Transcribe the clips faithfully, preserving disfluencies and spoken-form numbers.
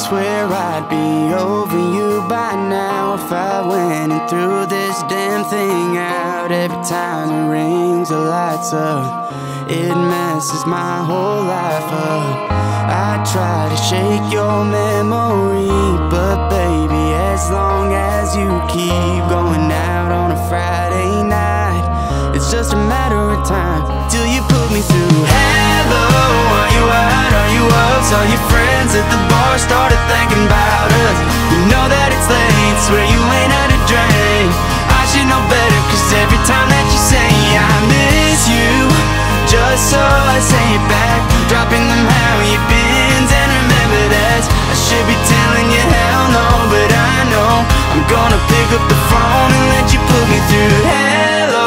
swear I'd be over you by now if I went and threw this damn thing out. Every time it rings or lights up, it messes my whole life up. I try to shake your memory, but baby, as long as you keep going out on a Friday night, it's just a matter of time till you put me through. Hello, are you out, are you up? Saw your friends at the bar, started thinking about us. You know that it's late, swear you ain't had a drink. I should know better, cause every time that you say I miss you, just so I say it back, dropping them how you been. And remember that I should be telling you hell no, but I know I'm gonna pick up the phone and let you put me through. Hello,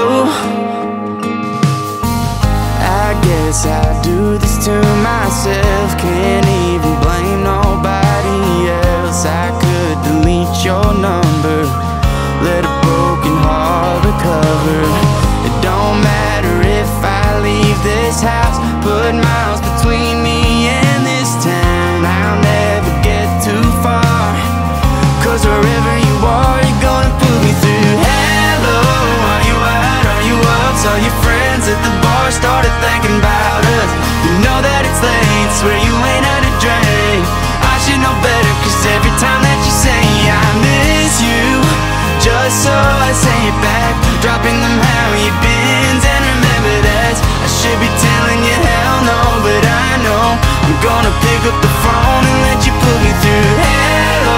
I guess I do this to myself, can't even blame nobody else. I could delete your number, let a broken heart recover. It don't matter if I leave this house, put miles between me and this town. I'll never get too far, cause wherever you are, you're gonna put me through. Hello, are you out, are you up? Saw your friends at the bar, started thinking about us. You know that it's late, swear you ain't had a drink. I should know better, cause every time that you say I miss you, just so I say it back, dropping them how you been. And remember that I should be telling you hell no, but I know I'm gonna pick up the phone and let you put me through. Hello,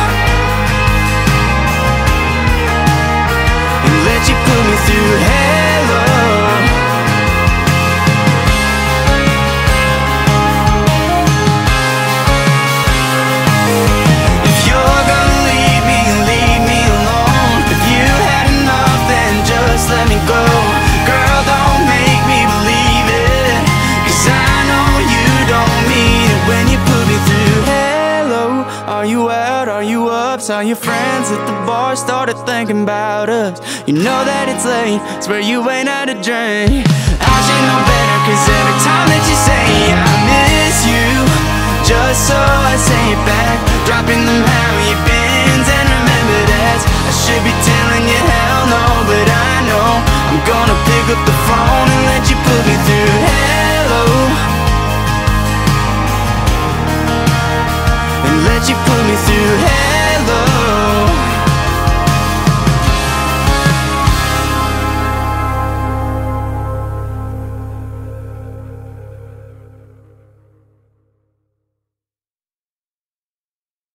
and let you put me through. Hello, if you're gonna leave me, leave me alone. If you had enough, then just let me go. Girl, don't make me believe it, cause I know you don't mean it when you put me through. Hello, are you out, are you up? Saw your friends at the bar, started thinking about us. You know that it's late, swear you ain't had a drink. I should know better, cause every time that you say I miss you, just so I say it back, dropping them how you been. And remember that I should be telling you hell no, but I know I'm gonna pick up the phone and let you put me through. Hello, and let you put me through. Hello,